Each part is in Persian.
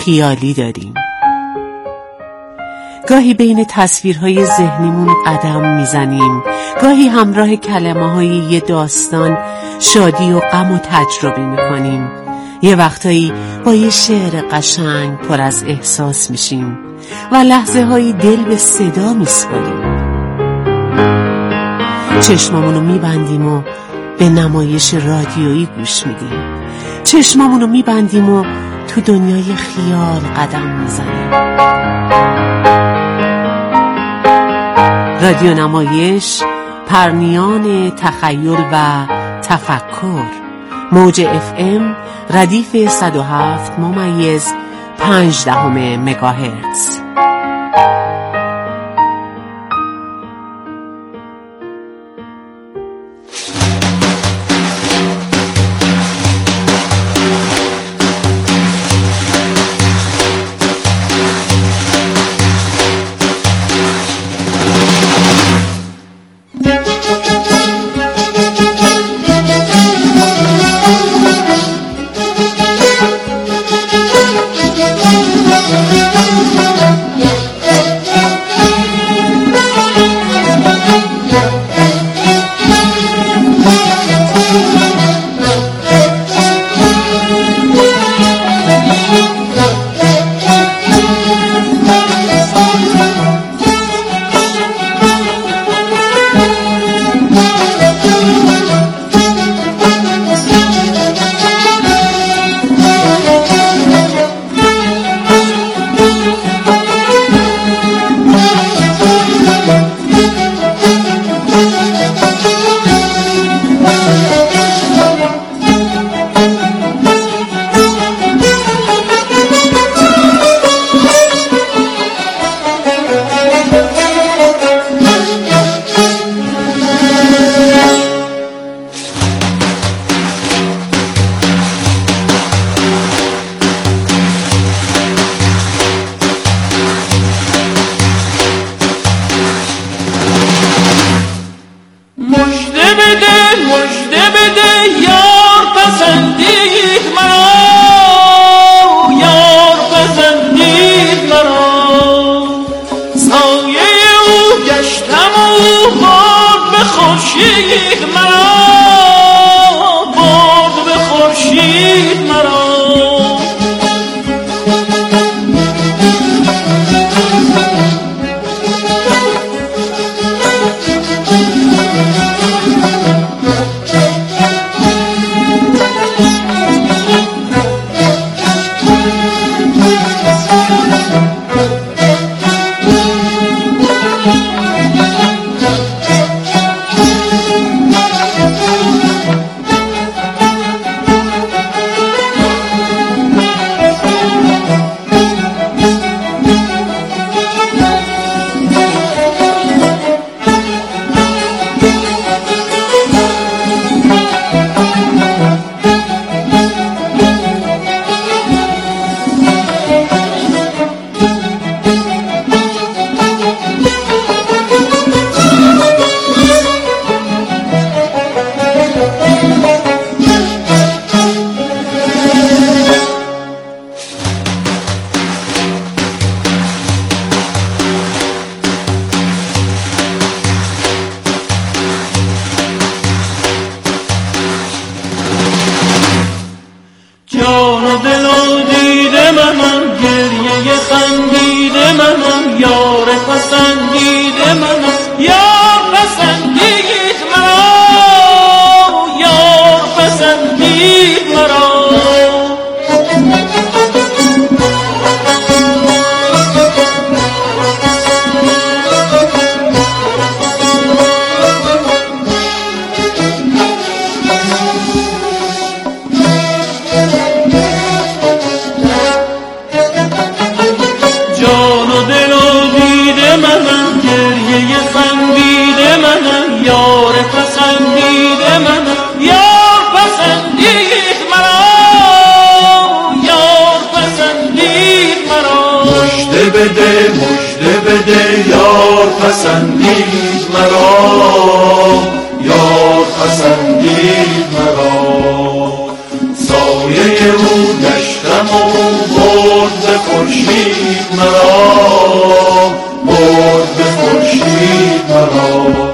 خیالی داریم. گاهی بین تصویرهای ذهنیمون قدم میزنیم، گاهی همراه کلمه‌های یه داستان شادی و غم و تجربه میکنیم. یه وقتایی با یه شعر قشنگ پر از احساس میشیم و لحظه هایی دل به صدا میسپاریم. چشمامونو میبندیم و به نمایش رادیویی گوش میدیم. چشمامونو میبندیم و تو دنیای خیال قدم میزنیم. رادیو نمایش، پرنیان تخیل و تفکر. موج FM ردیف 107.5 مگاهرتز. مژده بده یار پسندید مرا، یار پسندید مرا. سایه او گشتم و برد به خورشید مرا، برد به خورشید مرا.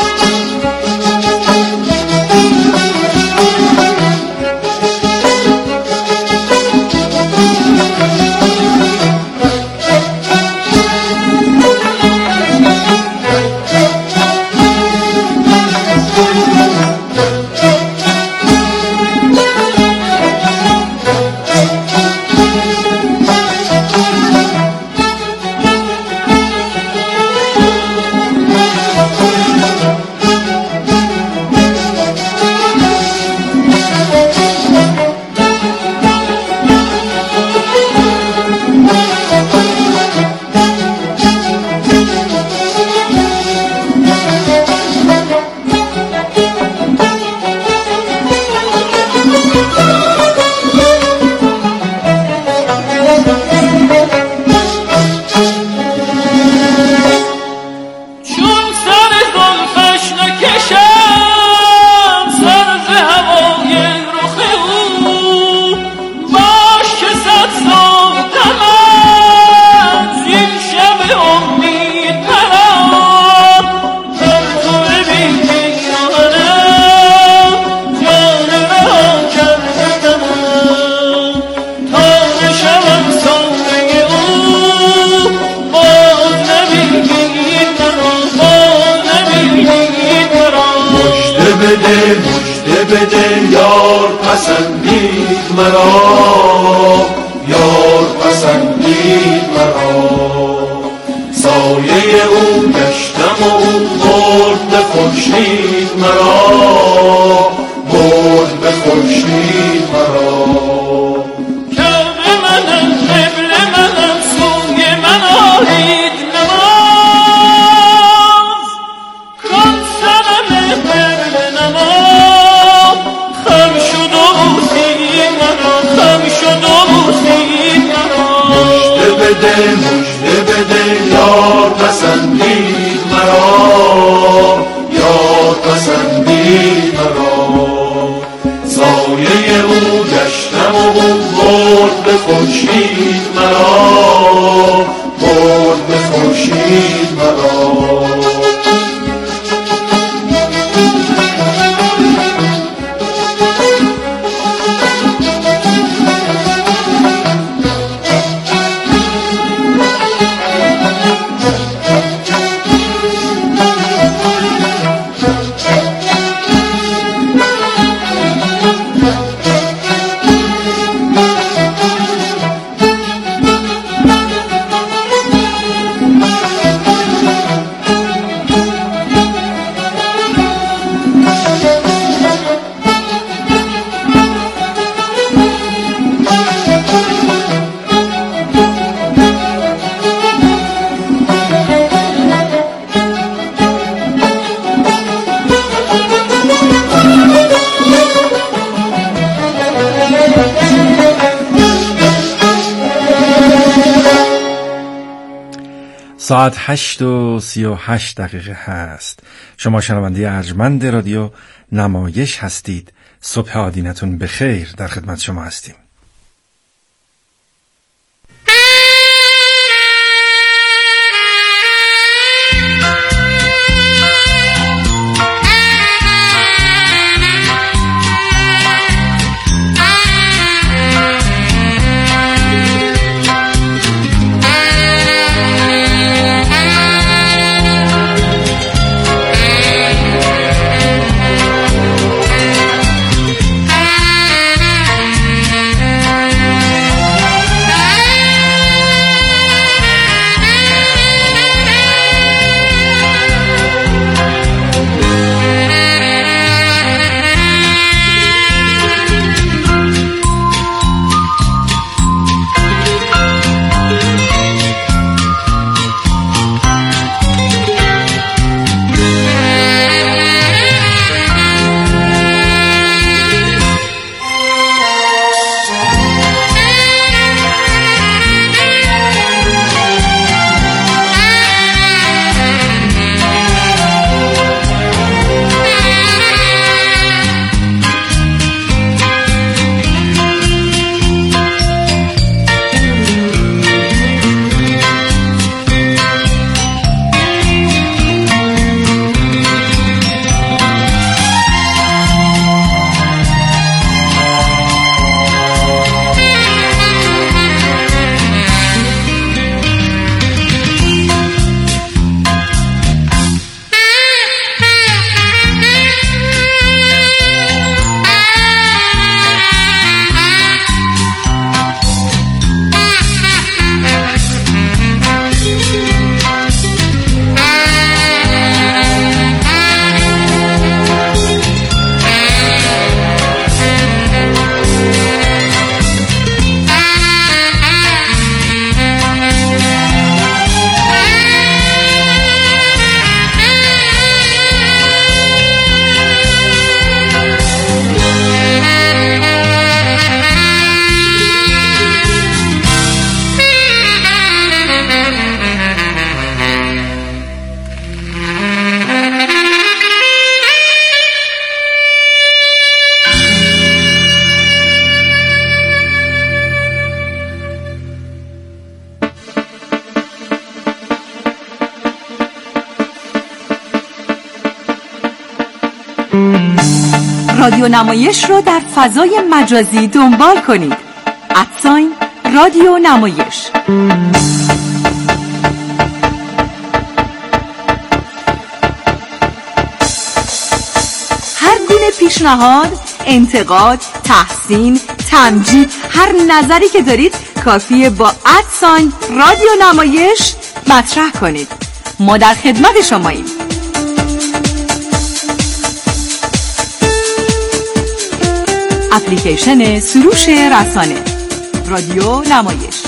مژده بده یار پسندید مرا، یار پسندید مرا. سایه او گشتم و او برد به خورشید مرا، برد به خورشید مرا. کعبه منم قبله منم سوی من آرید نماز، کن سنم قبله نماز. خم شد و بوسی مرا، خم شد و بوسی مرا. مژده بده یار پسندید مرا، یار پسندید مرا. سایه او گشتم و او برد به خورشید مرا، برد به خورشید مرا. ساعت 8:38 هست. شما شنونده ارجمند رادیو نمایش هستید. صبح آدینتون بخیر، در خدمت شما هستیم. رادیو نمایش رو در فضای مجازی دنبال کنید. رادیو نمایش. هر گونه پیشنهاد، انتقاد، تحسین، تمجید، هر نظری که دارید کافیه با رادیو نمایش مطرح کنید. ما در خدمت شماییم. اپلیکیشن سروش رسانه رادیو نمایش.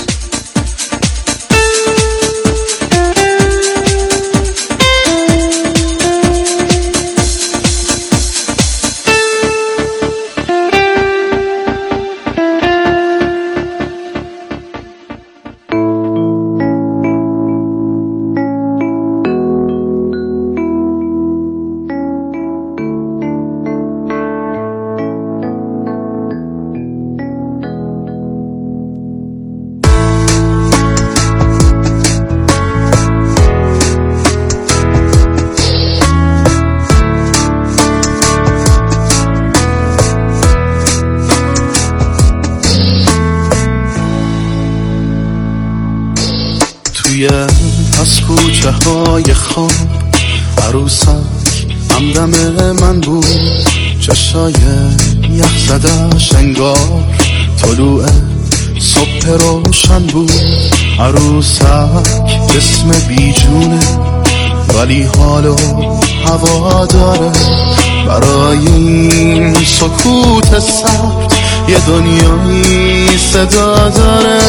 از کوچه های خواب عروسک همدم من بود، چشای یخ زدش انگار طلوع صبح روشن بود. عروسک جسم بیجونه ولی حال و هوا داره، برای این سکوت سرد یه دنیایی صدا داره.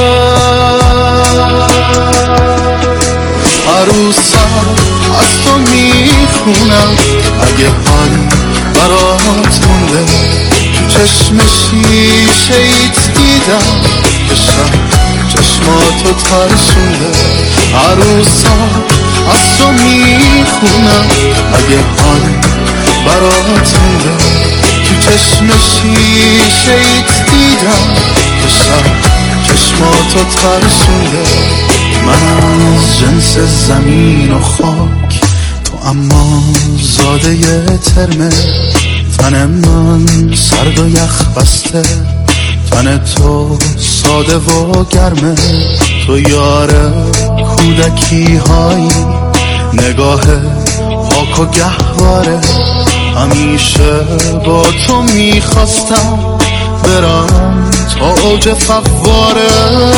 عروسا از تو میخونم اگه حالی برات مونده، تو چشم شیشه‌ایت دیدم که شب چشماتو ترسونده. عروسا از تو میخونم اگه حالی برات مونده، تو چشم شیشه‌ایت دیدم که شب چشماتو ترسونده. من از جنس زمین و خاک، تو اما زاده ترمه. تن من سرد و یخ بسته، تن تو ساده و گرمه. تو یار کودکی هایی، نگاه پاک و گهواره. همیشه با تو میخواستم برم تا اوج فواره.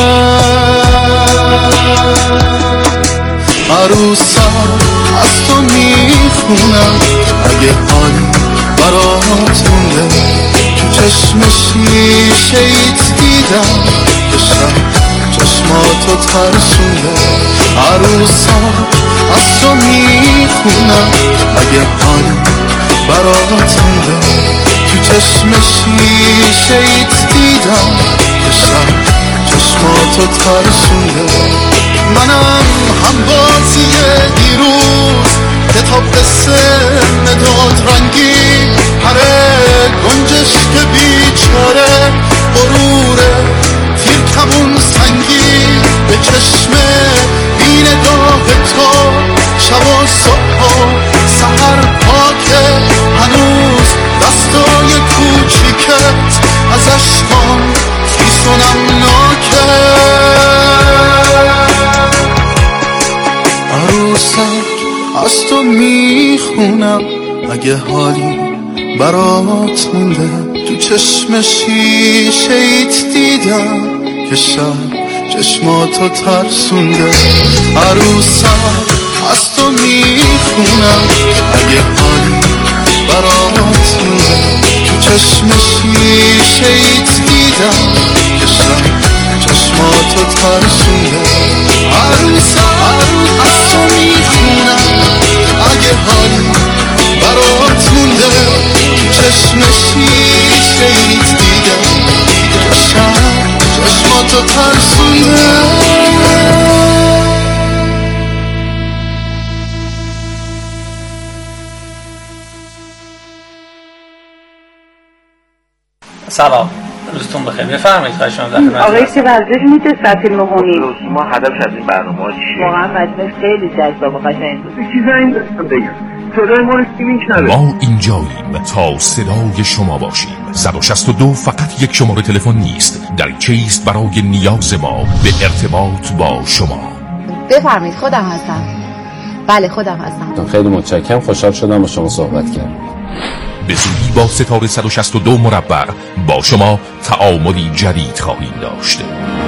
عروسا از تو میخونم اگه حالی برات مونده، تو چشم شیشه‌ایت دیدم که شب چشماتو ترسونده. عروسا از تو میخونم اگه حالی برات مونده، تو چشم شیشه‌ایت دیدم که شب چشماتو ترسونده. منم همبازی دیروز، کتاب قصه مداد رنگی، هره گنجش که بیچاره غروره تیر کمون سنگی. به چشم بی نگاه تو شب و صبح و سحر پاکه، هنوز دستای کوچیکت از عشقام خیس و نمناکه. عروسک از تو میخونم اگه حالی برات مونده، تو چشم شیشه‌ایت دیدم که شب چشماتو ترسونده. عروسک از تو میخونم اگه حالی برات مونده، تو چشم شیشه‌ایت دیدم که شب چشماتو ترسونده. عروسا از تو میخونم اگه حالی برات مونده، تو چشم شیشه‌ایت دیدم که شب چشماتو ترسونده. سلام، روزتون بخیر. بفرمایید خواهش می‌کنم. آقای چه ورزش می‌کنید فیلم‌هونی؟ ما هدف از این برنامه چیه؟ واقعا مجموعه خیلی جذاب و قشنگ بود. چیزایی داشتم بگم. صدای ما رو کی میشنوه؟ ما اینجاییم تا صدای شما باشیم. 162 فقط یک شماره تلفن نیست، دریچه است برای نیاز ما به ارتباط با شما. بفرمایید. خودم هستم. بله خودم هستم. خیلی متشکرم، خوشحال شدم با شما صحبت کردم. به زودی با ستاره 162 مربع با شما تعاملی جدید خواهیم داشت.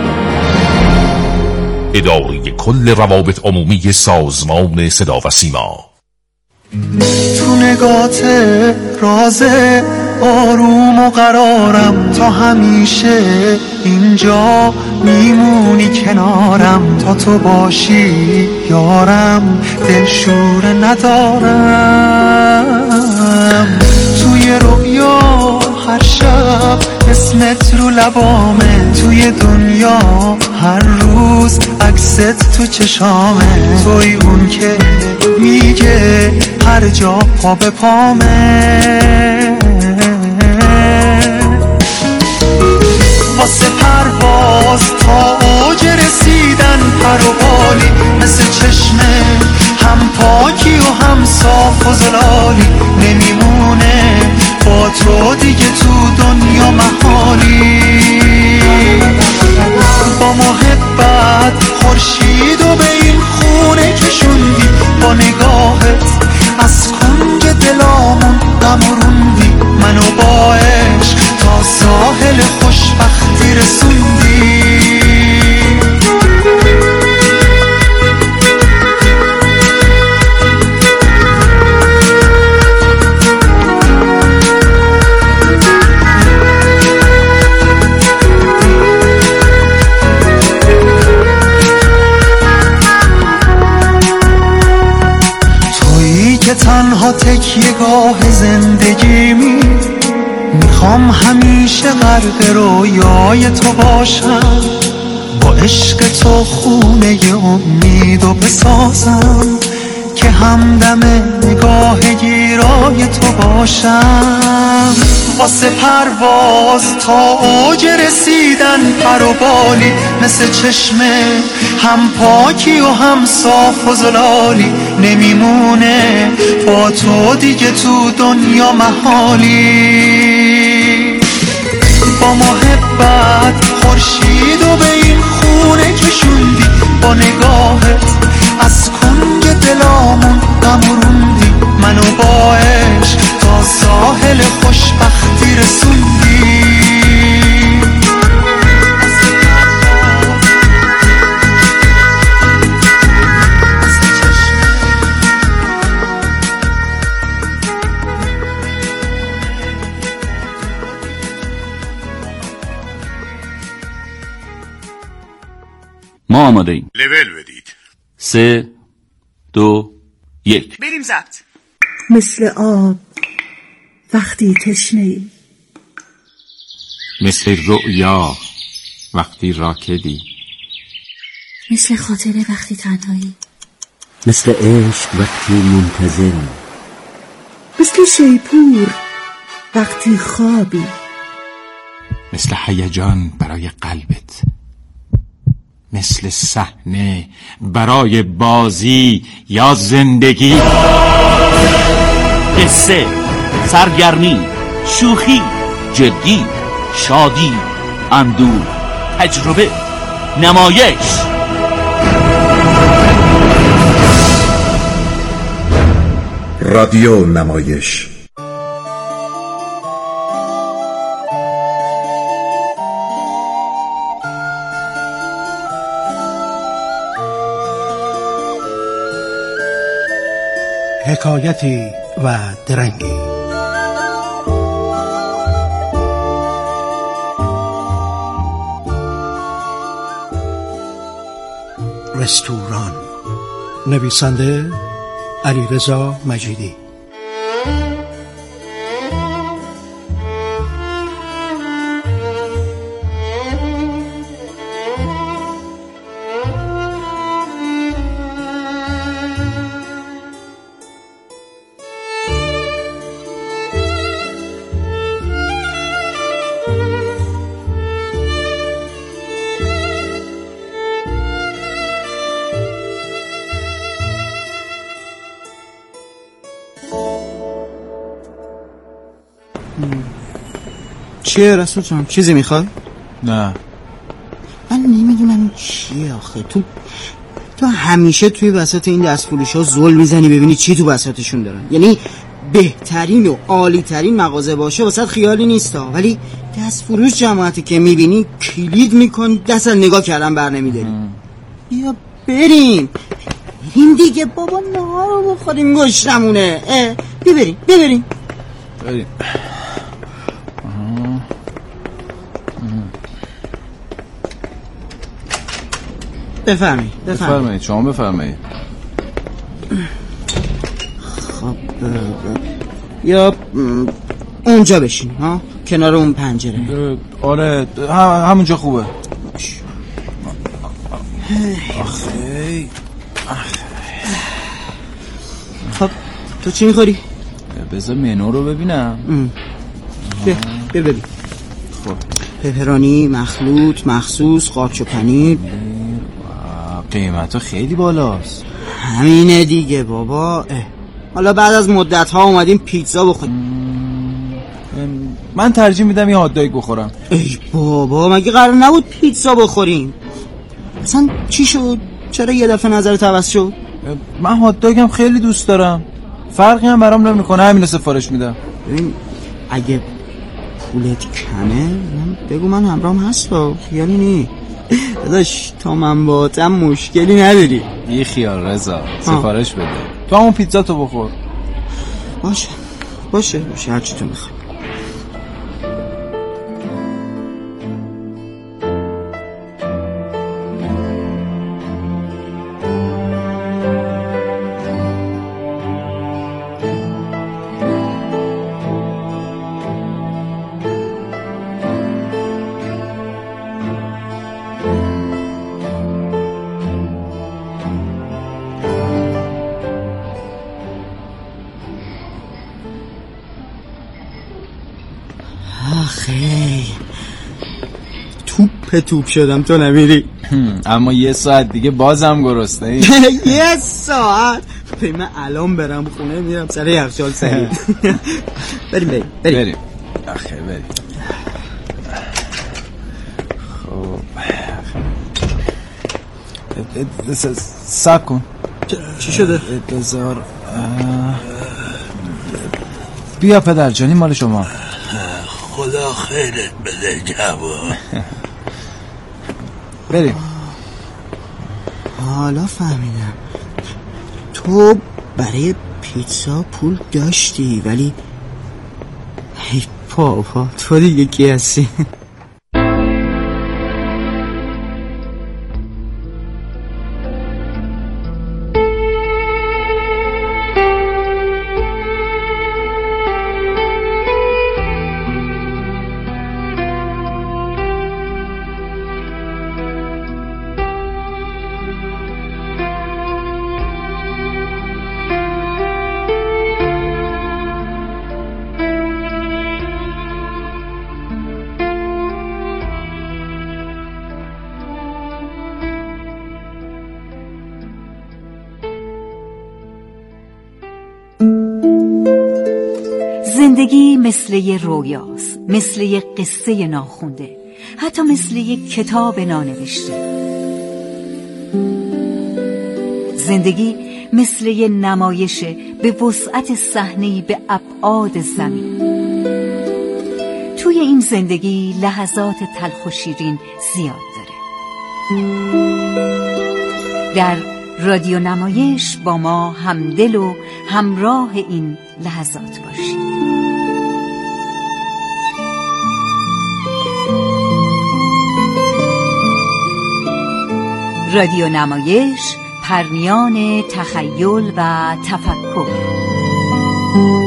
اداره کل روابط عمومی سازمان صدا و سیما. تو نگات رازه آروم و قرارم، تا همیشه اینجا میمونی کنارم، تا تو باشی یارم دلشوره ندارم. توی رویا هر شب اسمت رو لبامه، توی دنیا هر روز عکست تو چشامه، توی اون که میگه هر جا پا به پامه. واسه پرواز تا اوج رسیدن پر و بالی، مثل چشمه هم پاکی و هم صاف و زلالی، نمیمونه با تو دیگه تو دنیا محالی. با محبت خورشید و به این خونه کشوندی، با نگاهت از کنج دلامون غمروندی، منو با عشق تا ساحل خوشبختی رسوندی. تنها تکیه گاه زندگیمی، میخوام همیشه غرق رویای تو باشم، با عشق تو خونه امیدو بسازم، که همدم نگاه گیرای تو باشم. واسه پرواز تا اوج رسیدن پر و بالی، مثل چشمه هم پاکی و هم صاف و زلالی، نمیمونه با تو دیگه تو دنیا محالی. با محبت خورشید و به این خونه کشوندی، با نگاهت از کنج دلامون غمروندی، منو با عشق تا ساحل خوشبختی رسوندی. ما آماده ایم. لول بدید. 3 2 1 بریم ضبط. مثل آب وقتی تشنه‌ای، مثل رؤیا وقتی راکدی، مثل خاطره وقتی تنهایی، مثل عشق وقتی منتظری، مثل شیپور وقتی خوابی، مثل هیجان برای قلبت، مثل صحنه برای بازی یا زندگی. قصه، سرگرمی، شوخی، جدی، شادی، اندوه، تجربه، نمایش. رادیو نمایش. حکایتی و درنگی. رستوران. نویسنده علیرضا مجیدی. چیه رسول جان؟ چیزی میخوای؟ نه من نمیدونم چیه آخه. تو همیشه توی وسط این دستفروش ها زل میزنی ببینی چی تو وسطشون دارن. یعنی بهترین و عالی ترین مغازه باشه واسه خیالی نیستا، ولی دستفروش جماعتی که میبینی کلید میکنی دست نگاه کردن بر نمیداری. بیا بریم دیگه بابا، نهار رو بخوریم گشتمونه. ببریم بریم. بفرمایید شما بفرمایید. خب یا اونجا بشین ها، کنار اون پنجره. آره همونجا خوبه. آخه خب تو چی میخوری؟ بذار منو رو ببینم. ببین خب پپرانی، مخلوط، مخصوص، قارچ و پنیر. قیمت ها خیلی بالاست. همینه دیگه بابا. حالا بعد از مدت ها اومدیم پیتزا بخوریم. من ترجیح میدم یه هات داگ بخورم. ای بابا مگه قرار نبود پیتزا بخوریم؟ اصلا چی شد؟ چرا یه دفعه نظرت عوض شد؟ من هات داگم خیلی دوست دارم، فرقی هم برام نمیکنه، همین سفارش میدم. ببین اگه پولت کمه بگو من همراهم هستم، خیالی نی داداش، تا من باهاتم مشکلی نداری. بی خیال رضا، سفارش بده. تو همون پیتزا تو بخور. باشه هرچی تو میخوای. توپ شدم تو نمیری. اما یه ساعت دیگه بازم گرسنه. یه ساعت؟ من الان برم خونه میرم سر یخچال سریع. بریم. آخه بریم. خب سب کن. چی شده؟ بذار بیا پدرجانی مال شما. خدا خیرت بده جوان. بریم. حالا فهمیدم تو برای پیتزا پول داشتی، ولی ای بابا تو دیگه کی هستی؟ زندگی مثل یه رویاست، مثل یه قصه ناخونده، حتی مثل یه کتاب نانوشته. زندگی مثل یه نمایشه به وسعت صحنه‌ای به ابعاد زمین. توی این زندگی لحظات تلخ و شیرین زیاد داره. در رادیو نمایش با ما همدل و همراه این لحظات باشید. رادیو نمایش، پرمیان تخیل و تفکر.